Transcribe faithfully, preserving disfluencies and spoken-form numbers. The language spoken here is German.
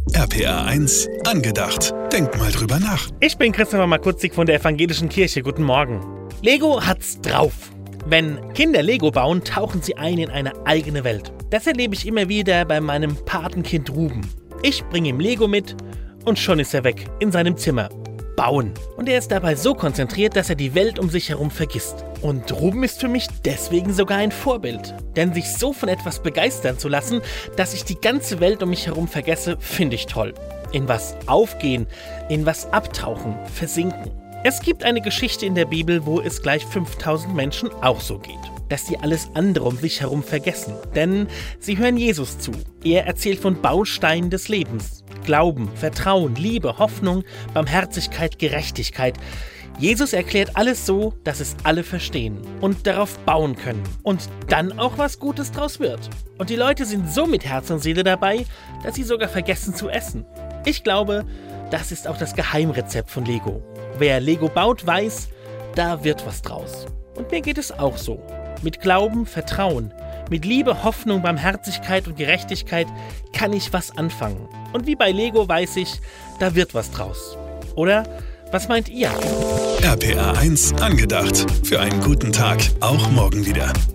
R P R eins angedacht. Denk mal drüber nach. Ich bin Christopher Markutzig von der Evangelischen Kirche. Guten Morgen. Lego hat's drauf. Wenn Kinder Lego bauen, tauchen sie ein in eine eigene Welt. Das erlebe ich immer wieder bei meinem Patenkind Ruben. Ich bringe ihm Lego mit und schon ist er weg in seinem Zimmer. Bauen. Und er ist dabei so konzentriert, dass er die Welt um sich herum vergisst. Und Ruben ist für mich deswegen sogar ein Vorbild. Denn sich so von etwas begeistern zu lassen, dass ich die ganze Welt um mich herum vergesse, finde ich toll. In was aufgehen, in was abtauchen, versinken. Es gibt eine Geschichte in der Bibel, wo es gleich fünftausend Menschen auch so geht. Dass sie alles andere um sich herum vergessen. Denn sie hören Jesus zu. Er erzählt von Bausteinen des Lebens. Glauben, Vertrauen, Liebe, Hoffnung, Barmherzigkeit, Gerechtigkeit. Jesus erklärt alles so, dass es alle verstehen und darauf bauen können. Und dann auch was Gutes draus wird. Und die Leute sind so mit Herz und Seele dabei, dass sie sogar vergessen zu essen. Ich glaube, das ist auch das Geheimrezept von Lego. Wer Lego baut, weiß, da wird was draus. Und mir geht es auch so. Mit Glauben, Vertrauen, mit Liebe, Hoffnung, Barmherzigkeit und Gerechtigkeit kann ich was anfangen. Und wie bei Lego weiß ich, da wird was draus. Oder? Was meint ihr? R P R eins angedacht. Für einen guten Tag, auch morgen wieder.